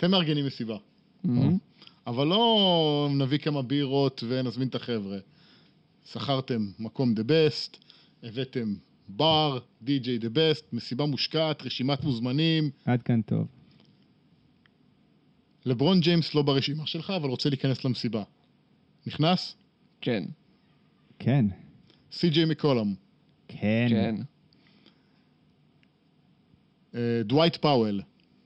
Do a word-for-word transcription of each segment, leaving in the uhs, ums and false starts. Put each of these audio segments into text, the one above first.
אתם מארגנים מסיבה. אבל לא נביא כמה בירות ונזמין את החבר'ה. שכרתם מקום the best, הבאתם בר, די-ג'יי the best, מסיבה מושקעת, רשימת מוזמנים. עד כאן טוב. לברון ג'יימס לא ברשימה שלך, אבל רוצה להיכנס למסיבה. נכנס? כן. כן. סי-ג'יי מקולום. כן. כן. דווייט פאוול.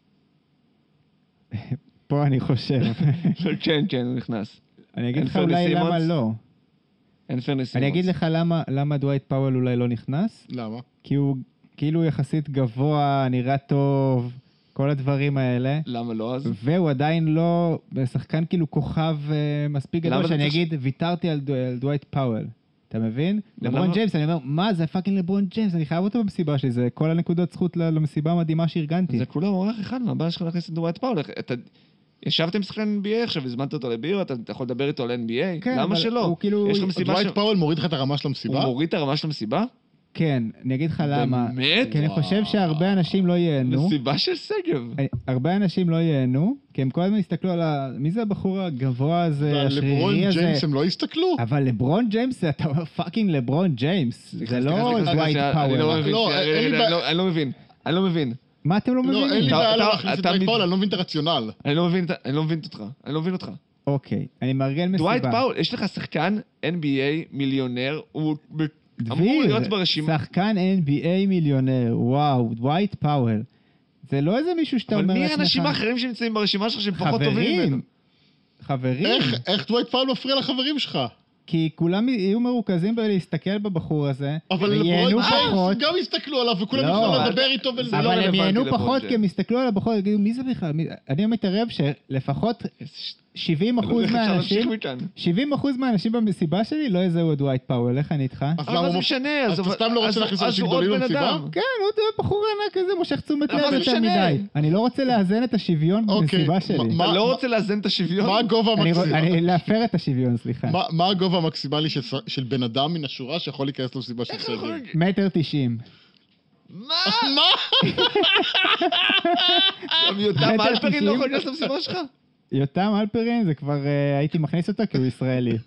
פה אני חושב. כן, כן, הוא נכנס. אני אגיד לך אולי למה לא. אנתוני סימונס. אני אגיד לך למה, למה דווייט פאוול אולי לא נכנס. למה? כי הוא כאילו יחסית גבוה, נראה טוב, כל הדברים האלה. למה לא אז? והוא עדיין לא, בשחקן כאילו כוכב מספיק גדול, שאני אגיד, ויתרתי על דווייט פאוול. אתה מבין? לברון ג'יימס, אני אומר, מה זה פאקינג לברון ג'יימס? אני חייב אותו במסיבה שלי, זה כל הנקודות זכות למסיבה המדהימה שארגנתי. זה כולה אורח אחד, מה הבעיה שלך להכניס את דווייט פאוול? אתה ישבתם שחקן אן בי איי עכשיו, הזמנת אותו לביר, אתה יכול לדבר איתו על אן בי איי? למה שלא? יש לך מסיבה דווייט פאוול מוריד לך את הרמה של המסיבה? הוא מוריד את הרמה של המסיבה? כן, אני אגיד לך למה. באמת? כי אני חושב שהרבה אנשים לא ייהנו. מסיבה של סגב. הרבה אנשים לא ייהנו, כי הם כל הזמן הסתכלו על ה... מי זה הבחור הגבוה הזה, השרירי הזה? לברון ג'יימס הם לא הסתכלו? אבל לברון ג'יימס, אתה אומר פאקינג לברון ג'יימס. זה לא דווייט פאוול. אני לא מבין. אני לא מבין. מה אתם לא מבינים? לא, אין לי בעיה להכניס את דווייט פאוול, אני לא מבין את הרציונל. אני לא מבין אותך. אני לא מבין אותך. אוקיי, אני מארגן מסיבה. דווייט פאוול, יש לך שחקן אן בי איי מיליונר, הוא אמור להיות ברשימה. שחקן אן בי איי מיליונר, וואו, דווייט פאוול. זה לא איזה מישהו שאתה אומר לעצמך. לעצמך. אבל מי האנשים האחרים שנמצאים ברשימה שלך שהם פחות טובים ממנו? חברים. איך דווייט פאוול מפריע לחברים שלך? כי כולם יהיו מרוכזים בלהסתכל בבחור הזה. אבל לברון ג'יימס גם יסתכלו עליו וכולם יכולים לדבר איתו. אבל הם ייהנו פחות כי הם יסתכלו על הבחור ויגידו מי זה בכלל? אני מתערב שלפחות שבעים אחוז מהאנשים, שבעים אחוז מהאנשים במסיבה שלי לא יזהו את דווייט פאוול, איך אני איתך? אבל זה משנה, אז אתה סתם לא רוצה להכניס אנשים גדולים למסיבה? כן, הוא בחור ענק כזה, מושך תשומת לב יותר מדי. אני לא רוצה לאזן את השוויון במסיבה שלי. אתה לא רוצה לאזן את השוויון? מה הגובה המקסימלי? אני להפר את השוויון, סליחה. מה הגובה המקסימלי של בן אדם מן השורה שיכול להיכנס למסיבה של סגל? מטר תשעים. מה? מה? גם יותם אלפרין לא יכול להיכנס למסיבה שלך? יותם אלפרין זה כבר הייתי מכניס אותו כי הוא ישראלי.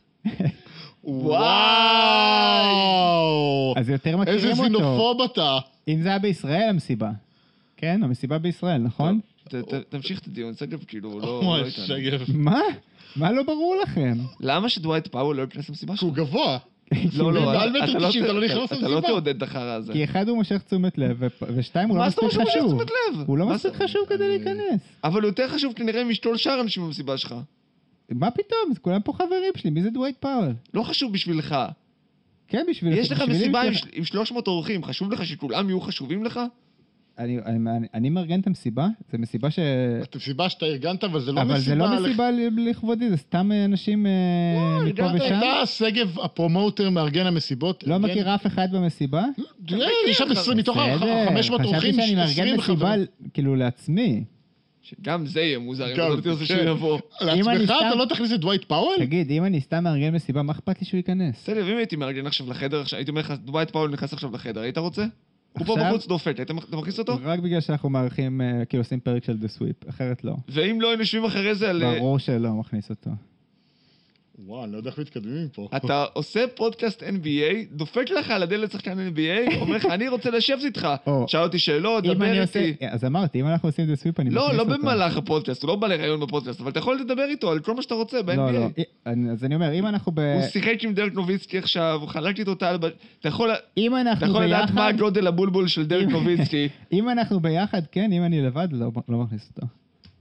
וואו! אז יותר מכירים אותו. איזה זינופוב אתה. אם זה היה בישראל המסיבה. כן, המסיבה בישראל, נכון? תמשיך את הדיון, סגב כאילו לא... ממש שגב. מה? מה לא ברור לכם? למה שדווייט פאוול לא ייכנס למסיבה שלך? הוא גבוה. לא, לא, אתה לא תעודד את החרא הזה. כי אחד הוא מושך תשומת לב, ושתיים הוא לא מספיק חשוב. הוא לא מספיק חשוב כדי להיכנס. אבל הוא יותר חשוב כנראה משתול שאר אנשים במסיבה שלך. מה פתאום? כולם פה חברים שלי, מי זה דווייט פאוול? לא חשוב בשבילך. כן, בשבילך. יש לך מסיבה עם שלוש מאות אורחים, חשוב לך שכולם יהיו חשובים לך? אני, אני, אני מארגן את המסיבה, זה מסיבה ש... את המסיבה שאתה ארגנת, אבל זה לא מסיבה... אבל זה לא מסיבה לכבודי, זה סתם אנשים מפה ושם. אתה סגב הפרומוטר מארגן המסיבות. לא מכיר אף אחד במסיבה? יש שם עשרים מתוך חמש מאות אורחים, חשבתי שאני מארגן מסיבה כאילו לעצמי. שגם זה יהיה מוזר, אם אתה לא תרצה שהוא יבוא. לעצמך אתה לא תכניס את דווייט פאוול? תגיד, אם אני סתם מארגן מסיבה, מה אכפת לי שהוא ייכנס? בסדר, אם הייתי מארגן עכשיו לחדר, הייתי אומר לך, דווייט פאוול נכנס עכשיו לחדר, היית רוצה? הוא פה בחוץ דופק, אתה מכניס אותו? רק בגלל שאנחנו מארחים, כאילו עושים פרק של The Sweep, אחרת לא. ואם לא נשבים אחרי זה על... ברור שלא מכניס אותו. וואו, אני לא יודע איך מתקדמים פה. אתה עושה פודקאסט אן בי איי, דופק לך על הדלת שחקן אן בי איי, אומר לך, אני רוצה לשבת איתך. שאל אותי שאלות, דבר איתי. אז אמרתי, אם אנחנו עושים The Sweep, אני מכניס אותו. לא, לא במהלך הפודקאסט, הוא לא בא לראיון בפודקאסט, אבל אתה יכול לדבר איתו על כל מה שאתה רוצה ב-אן בי איי. לא, לא. אז אני אומר, אם אנחנו ב... הוא שיחק עם דרק נוביצקי עכשיו, הוא חלק איתו טל... אתה יכול לדעת מה הגודל הבולבול של דרק נוביצקי. אם אנחנו ביחד, כן, אם אני לבד, לא מכניס אותו.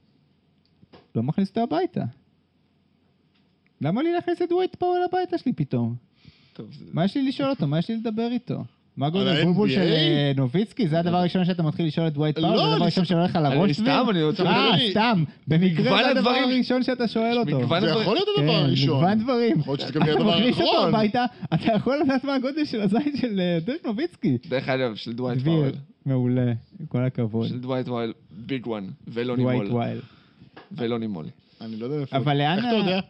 לא מכניס אותו הביתה. למה לי להכניס את דווייט פאוול הביתה שלי פתאום? מה יש לי לשאול אותו? מה יש לי לדבר איתו? מה גודל הבולבול של נוביצקי? זה הדבר הראשון שאתה מתחיל לשאול את דווייט פאוול? זה הדבר הראשון שהולך על הראש? סתם, אני רוצה... אה, סתם. במקרה זה הדבר הראשון שאתה שואל אותו. זה יכול להיות הדבר הראשון. מגוון דברים. יכול להיות שזה גם יהיה הדבר אתה מכניס אותו האחרון. הביתה, אתה יכול לדעת מה הגודל של הזין של דרק נוביצקי. דרך אגב, של דווייט פאוול. מעולה, עם כל הכבוד. של דווייט פאוול, ביג וואן, ולא דווייט נימול. וואל. ולא נימול. אני לא יודע איפה. אבל לאן... איך אתה יודע?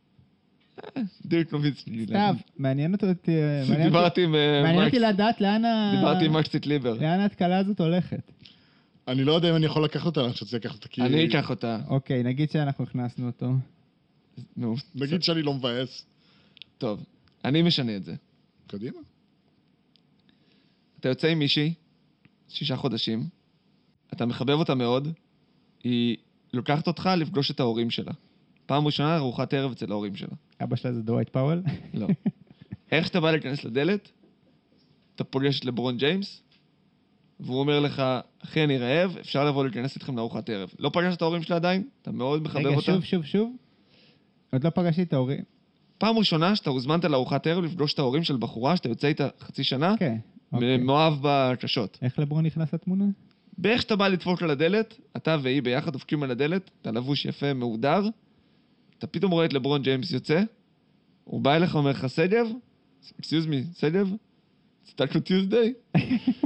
דירק נוביצקי. סתיו, מעניין אותי... דיברתי עם... מעניין אותי לדעת לאן ה... דיברתי עם מקס ציטליבר. לאן ההתקלה הזאת הולכת. אני לא יודע אם אני יכול לקחת אותה, אני שרציתי לקחת אותה כי... אני אקח אותה. אוקיי, נגיד שאנחנו הכנסנו אותו. נו, נגיד שאני לא מבאס. טוב, אני משנה את זה. קדימה. אתה יוצא עם מישהי, שישה חודשים, אתה מחבב אותה מאוד, היא לוקחת אותך לפגוש את ההורים שלה. פעם ראשונה ארוחת ערב אצל ההורים שלה. אבא שלה זה דווייט פאוול? לא. איך שאתה בא להיכנס לדלת, אתה פוגש את לברון ג'יימס, והוא אומר לך, אחי, אני רעב, אפשר לבוא להיכנס איתכם לארוחת ערב. לא פגשת את ההורים שלה עדיין? אתה מאוד מחבב רגע, אותה? שוב, שוב, שוב. עוד לא פגשתי את ההורים. פעם ראשונה שאתה הוזמנת לארוחת ערב לפגוש את ההורים של בחורה, שאתה יוצא איתה חצי שנה, כן. אוקיי. מאוהב בקשות. איך לברון נכנס לתמונה? באיך שאתה בא לדפוק על הדלת, אתה והיא ביחד דופקים על הדלת, אתה לבוש יפה, מהודר, אתה פתאום רואה את לברון ג'יימס יוצא, הוא בא אליך ואומר לך, סג'ב? excuse me, סג'ב? It's Taco Tuesday?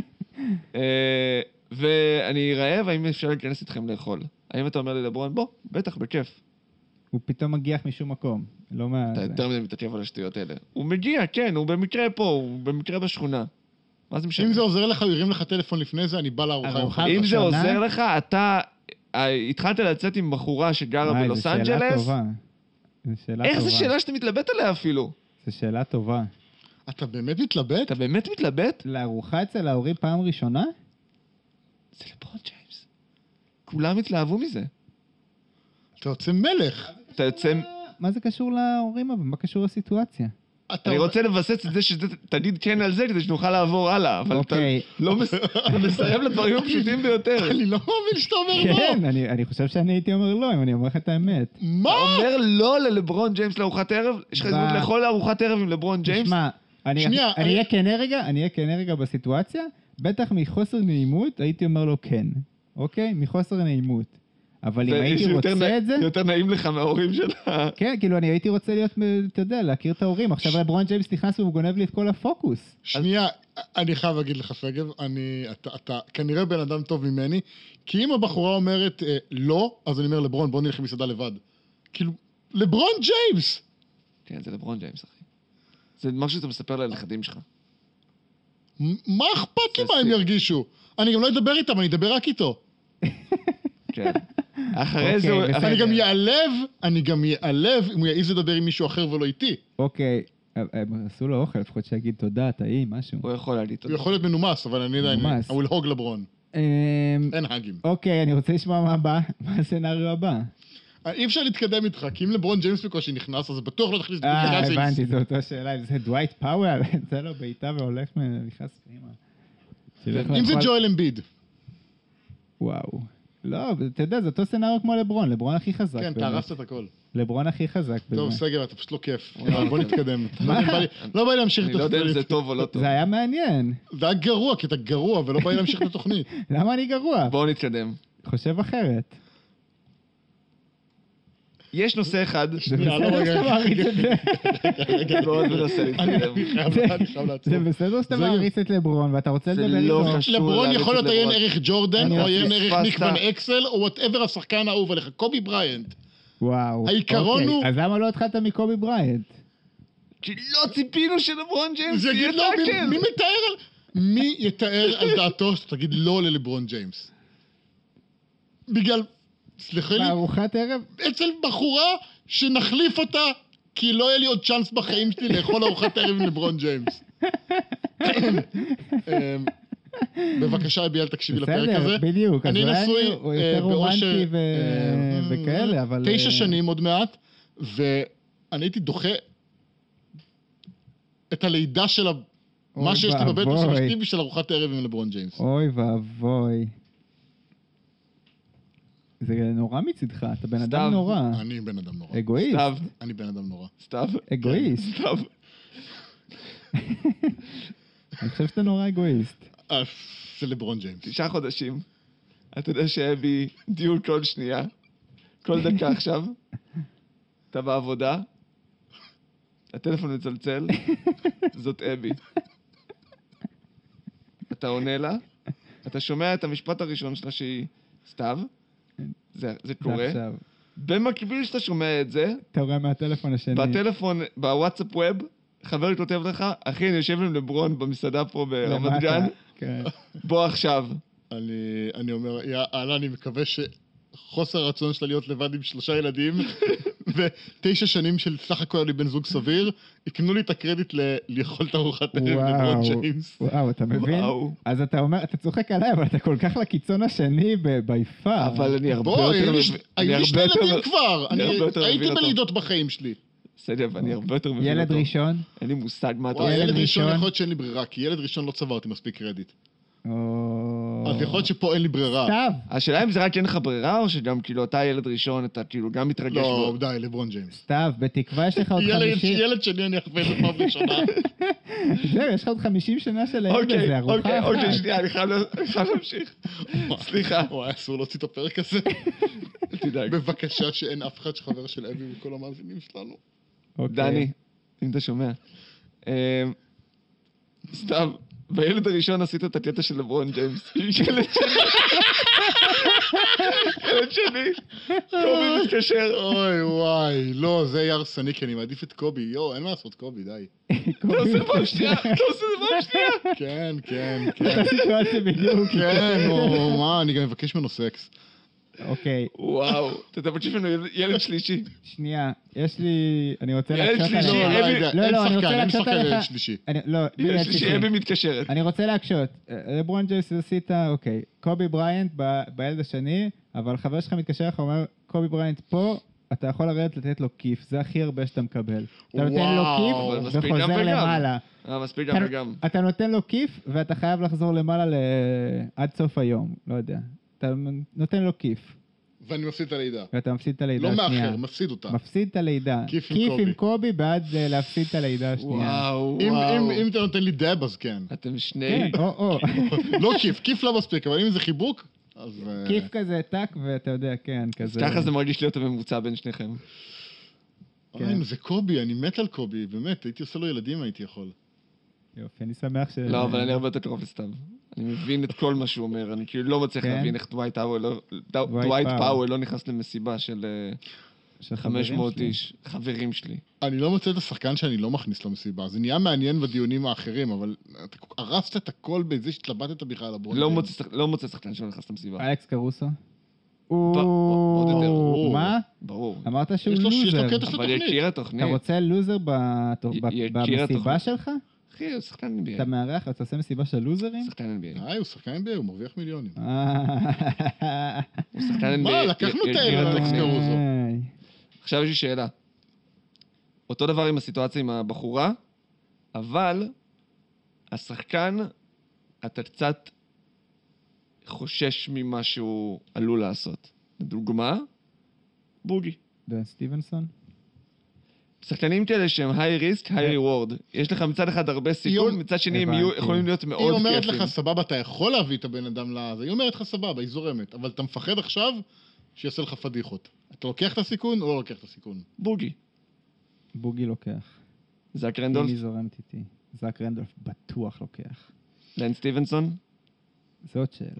אה, ואני רעב, האם אפשר להיכנס איתכם לאכול? האם אתה אומר לי לברון, בוא, בטח, בכיף. הוא פתאום מגיח משום מקום. לא מה... אתה יותר מדי מתעכב על השטויות האלה. הוא מגיע, כן, הוא במקרה פה, הוא במקרה בשכונה. מה זה משנה? אם זה עוזר לך, הוא ירים לך טלפון לפני זה, אני בא לארוחה. ארוחה אם זה בשנה? עוזר לך, אתה אה, התחלת לצאת עם בחורה שגרה וואי, בלוס זו שאלה אנג'לס. טובה. זו שאלה איך טובה. זו שאלה שאתה מתלבט עליה אפילו? זו שאלה טובה. אתה באמת מתלבט? אתה באמת מתלבט? לארוחה אצל ההורים פעם ראשונה? זה לברון ג'יימס. כולם התלהבו מזה. אתה יוצא מלך. אתה יוצא... מה זה קשור להורים אבל? מה קשור לסיטואציה? אתה- אני רוצה לבסס את זה שתגיד כן על זה כדי שנוכל לעבור הלאה, אבל אתה אוקיי. לא מס- אתה מסיים לדברים הפשוטים ביותר. אני לא מאמין שאתה אומר לא. כן, אני אני חושב שאני הייתי אומר לא, אם אני אומר לך את האמת. מה? אתה אומר לא ללברון ג'יימס לארוחת ערב? יש לך ב- הזדמנות לאכול לארוחת ערב עם לברון ג'יימס? תשמע, אני שנייה, אני אני- אהיה כן רגע, אני אהיה כן רגע בסיטואציה, בטח מחוסר נעימות הייתי אומר לו כן, אוקיי? מחוסר נעימות. אבל אם זה- הייתי שיותר נע- רוצה את זה, יותר נעים לך מההורים שלה. כן, כאילו אני הייתי רוצה להיות, אתה יודע, להכיר את ההורים. עכשיו לברון ג'יימס נכנס והוא גונב לי את כל הפוקוס. שנייה, אני חייב להגיד לך, שגב, אני, אתה, אתה כנראה בן אדם טוב ממני, כי אם הבחורה אומרת אה, לא, אז אני אומר לברון, בוא נלך למסעדה לבד. כאילו, לברון ג'יימס! כן, זה לברון ג'יימס, אחי. זה משהו שאתה מספר לנכדים שלך. מ- מה אכפת לי זה מה הם סיפ. ירגישו? אני גם לא אדבר איתם, אני אדבר רק איתו. כן. אחרי זה... אוקיי, הוא- בסדר. אני גם יעלב, אני גם יעלב אם הוא יעז לדבר עם מישהו אחר ולא איתי. אוקיי, הם עשו לו אוכל, לפחות שיגיד תודה, טעים, משהו. הוא יכול להגיד הוא תודה. יכול להיות מנומס, אבל אני עדיין, מנומס. הוא הוג לברון. אמ, אין האגים. אוקיי, אני רוצה לשמוע מה הבא, מה הסצנריו הבא. אי אפשר להתקדם איתך, כי אם לברון ג'יימס בקושי נכנס, אז בטוח לא תכניס... אה, בגלל זה- הבנתי, זו אותה שאלה, אם זה דווייט פאוול, זה לו בעיטה והולך, נכנס פנימה. שילך אם זה לאכול- ג'ואל אמביד. וואו. לא, אתה יודע, זה אותו סצנריו כמו לברון, לברון הכי חזק. כן, אתה באמת. הרסת את הכל. לברון הכי חזק. טוב, בזה. סגר, אתה פשוט לא כיף. יאללה, בוא נתקדם. לא בא לי- לא בא לי להמשיך את אני לא יודע אם התוכנית. זה טוב או לא טוב. זה היה מעניין. זה היה גרוע, כי אתה גרוע, ולא בא לי להמשיך את התוכנית. למה אני גרוע? בואו נתקדם. חושב אחרת. יש נושא אחד, זה שנייה, לא, בסדר רגע, שאתה מעריץ את זה. מאוד מנסה להתקדם. אני חייב אני חייב לעצור. זה בסדר שאתה זה- מעריץ את לברון, ואתה רוצה זה לדבר לא איתו. חשוב. לברון להריץ יכול את להיות עיין לברון. ערך ג'ורדן, אני או עיין פספסת. ערך ניק ון אקסל, או וואטאבר השחקן האהוב עליך, קובי בריינט. וואו. העיקרון אוקיי, הוא- אז למה לא התחלת מקובי בריינט? כי לא ציפינו שלברון ג'יימס זה יהיה יגיד לא, מי- טאקל. מי מתאר על... מי יתאר על דעתו שאתה תגיד לא ללברון ג'יימס? בגלל... סליחה לי, בארוחת ערב? אצל בחורה שנחליף אותה, כי לא יהיה לי עוד צ'אנס בחיים שלי לאכול ארוחת ערב עם לברון ג'יימס. אמ, בבקשה, אביאל, תקשיבי לפרק הזה. בסדר, בדיוק. אז אני אולי נשוי הוא אה, יותר באושר, רומנטי ו- אה, וכאלה, אבל... תשע אה, שנים עוד מעט, ואני הייתי דוחה את הלידה של ה- אוי מה שיש לי בבטן של ואבוי. אשתי בשביל ארוחת ערב עם לברון ג'יימס. אוי ואבוי. זה נורא מצדך, אתה בן אדם סתיו, נורא. אני בן אדם נורא. אגואיסט. סתיו, אני בן אדם נורא. סתיו, אגואיסט. סתיו. אני חושב שאתה נורא אגואיסט. אה, זה לברון ג'יימס. תשעה חודשים. אתה יודע שאבי דיול כל שנייה, כל דקה עכשיו. אתה בעבודה, הטלפון מצלצל, זאת אבי. אתה עונה לה, אתה שומע את המשפט הראשון שלה שהיא סתיו, זה, זה קורה. עכשיו. במקביל שאתה שומע את זה, אתה רואה מהטלפון השני. בטלפון, בוואטסאפ ווב, חבר כותב לך, אחי, אני יושב עם לברון במסעדה פה ברמת למטה. גן, כן. בוא עכשיו. אני, אני אומר, יאללה, אני מקווה שחוסר הרצון שלה להיות לבד עם שלושה ילדים, ותשע שנים של סך הכל אני בן זוג סביר, יקנו לי את הקרדיט ל- לאכול את ארוחת ערב לברון ג'יימס. וואו, אתה מבין? וואו. אז אתה אומר, אתה צוחק עליי, אבל אתה כל כך לקיצון השני ביפה. אבל אני הרבה בוא, יותר... היו לי מב- ש- אני היו לי שני הרבה יותר- ילדים כבר, אני אני הרבה יותר הייתי מבין אותו. בלידות בחיים שלי. בסדר, ואני הרבה יותר מבין ילד אותו. ראשון? אין לי מושג מה אתה וואי, עושה. ילד ילד ראשון ראשון? יכול להיות שאין לי ברירה, כי ילד ראשון לא צברתי מספיק קרדיט. או... אז יכול להיות שפה אין לי ברירה. סתיו. השאלה אם זה רק אין לך ברירה, או שגם כאילו אתה ילד ראשון, אתה כאילו גם מתרגש לא, בו. די, לברון ג'יימס. סתיו, בתקווה יש לך עוד ילד חמישים... ילד שני אני אחווה את זה פעם ראשונה. זהו, יש לך עוד חמישים שנה של הילד אוקיי, הזה, ארוחה אוקיי, אחת. אוקיי, שנייה, אני חייב לה- אני חייב להמשיך. סליחה. וואי, אסור להוציא את הפרק הזה. אל תדאג. בבקשה שאין אף אחד שחבר של אבי וכל המאזינים שלנו. אוקיי. דני, אם אתה שומע. אמ, סתם, בילד הראשון עשית את הקטע של לברון ג'יימס. ילד שני. ילד שני. קובי מתקשר. אוי וואי, לא, זה יהיה הרסני, כי אני מעדיף את קובי. יואו, אין מה לעשות, קובי, די. אתה עושה פעם שנייה, אתה עושה את זה פעם שנייה. כן, כן, אותה כן. סיטואציה בדיוק. כן, או מה, אני גם מבקש ממנו סקס. אוקיי, וואו, אתה תבקש ממנו ילד- ילד שלישי. שנייה, יש לי... אני רוצה ילד להקשות שלישי, עליך. לא, לא, אבי- רגע, לא, אין לא, אני רוצה שחקן, אין להקשות שחקן עליך. ילד שלישי. אני- לא, בלי ילד ילד שלישי, שלישי. אבי מתקשרת. אני רוצה להקשות. לברון ג'יימס עשית, אוקיי, קובי בריינט ב- בילד השני, אבל חבר שלך מתקשר לך, אומר, קובי בריינט פה, אתה יכול לרדת לתת לו כיף, זה הכי הרבה שאתה מקבל. אתה נותן לו וואו, אבל כיף מספיק גם וחוזר וגם. למעלה. אה, מספיק גם אתה- וגם. אתה נותן לו כיף, ואתה חייב לחזור למעלה ל- עד סוף היום, לא יודע. אתה נותן לו כיף, ואני מפסיד את הלידה. ואתה מפסיד את הלידה לא השנייה. מאחר, מפסיד אותה. מפסיד את הלידה. כיף עם כיף קובי. עם קובי בעד אה, להפסיד את הלידה השנייה. וואו, אם- וואו. אם אם אתה נותן לי דאב, אז כן. אתם שני... כן, או, או. לא כיף, כיף לא מספיק, אבל אם זה חיבוק, אז... אה, כיף כזה טאק, ואתה יודע, כן, כזה. ככה זה מרגיש להיות הממוצע בין שניכם. אוי, נו, זה קובי, אני מת על קובי, באמת, הייתי עושה לו ילדים, הייתי יכול. יופי, אני שמח ש... לא, אבל אני הרבה יותר קרוב לסתיו. אני מבין את כל מה שהוא אומר, אני כאילו לא מצליח כן? להבין איך דווייט האוול לא... דווייט דווייט פאוול. פאוול לא נכנס למסיבה של אה, של חמש חברים מאות שלי. איש, חברים שלי. אני לא מוצא את השחקן שאני לא מכניס למסיבה, זה נהיה מעניין בדיונים האחרים, אבל אתה הרסת את הכל בזה שהתלבטת בכלל על הברון. לא ג'יימס. מוצא שח- לא מוצא שחקן שלא נכנס למסיבה. אלכס קרוסו? עוד יותר, ברור. מה? ברור. אמרת שהוא יש לו- יש לו לוזר. קטע של אבל התוכנית. יקיר אתה התוכנית. רוצה לוזר בת- י- ב- יקיר במסיבה התוכנית. שלך? אחי, הוא שחקן אן בי איי. אתה מארח, אתה עושה מסיבה של לוזרים? שחקן אן בי איי. די, הוא שחקן אן בי איי, הוא מרוויח מיליונים. אה, הוא שחקן אן בי מה, איי. לקחנו י- את יקיר האלה, התוכנית. אלכס קרוסו. איי. עכשיו יש לי שאלה. אותו דבר עם הסיטואציה עם הבחורה, אבל השחקן, אתה קצת חושש ממה שהוא עלול לעשות. לדוגמה, בוגי. דן סטיבנסון? שחקנים כאלה שהם היי ריסק, היי ריוורד. יש לך מצד אחד הרבה סיכון, היא- מצד שני הם יהיו- הבנתי. יכולים להיות היא מאוד אומרת כיפים. לך, סבבה, אתה יכול להביא את הבן אדם לזה, היא אומרת לך, סבבה, היא זורמת, אבל אתה מפחד עכשיו שיעשה לך פדיחות. אתה לוקח את הסיכון או לא לוקח את הסיכון? בוגי. בוגי לוקח. זאק אם רנדולף, היא זורמת איתי. זאק רנדולף בטוח לוקח. לן סטיבנסון. זאת שאלה.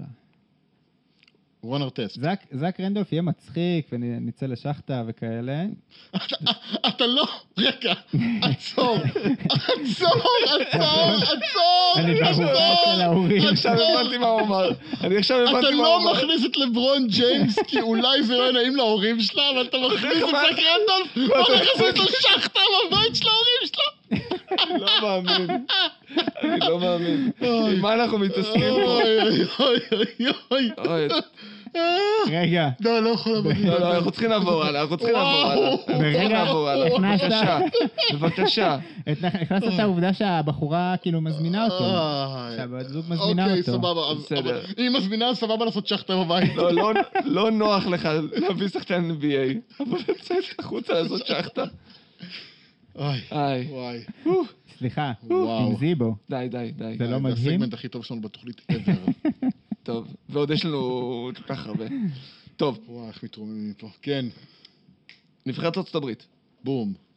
רון ארטסט. זאק, זאק רנדולף יהיה מצחיק ונצא לשחטה וכאלה. אתה לא, רגע, עצור, עצור, עצור, עצור, אני בארוחה אצל ההורים. עכשיו הבנתי מה הוא אמר. אני עכשיו אתה הבנתי מה הוא לא אמר. מכניס את לברון ג'יימס כי אולי זה לא נעים להורים שלה, אבל אתה מכניס את זאק רנדולף, לא מכניס את השחטה בבית של ההורים שלה. אני לא מאמין. אני לא מאמין. עם מה אנחנו מתעסקים פה? אוי אוי אוי אוי. אוי, רגע, לא, לא יכול לעבוד. לא, לא, אנחנו צריכים לעבור הלאה, אנחנו צריכים לעבור הלאה. וואו. אנחנו צריכים ברגע, לעבור הלאה. הכנסת- בבקשה, בבקשה. את- הכנסת את העובדה שהבחורה כאילו מזמינה אותו. איי. שהבת זוג מזמינה אוקיי, אותו. סבבה. אז- בסדר. אבל אם היא מזמינה, סבבה לעשות שחטה בבית. לא, לא, לא נוח לך להביא שחקן אן בי איי, אבל לצאת החוצה לעשות שחטה. אוי, איי, וואי. סליחה, וואו. עם זיבו. די, די, די. זה לא זה מדהים? הסגמנט הכי טוב שלנו בתוכנית ever. טוב, ועוד יש לנו כל כך הרבה. טוב, וואי, איך מתרוממים מפה. כן, נבחרת ארצות הברית. בום.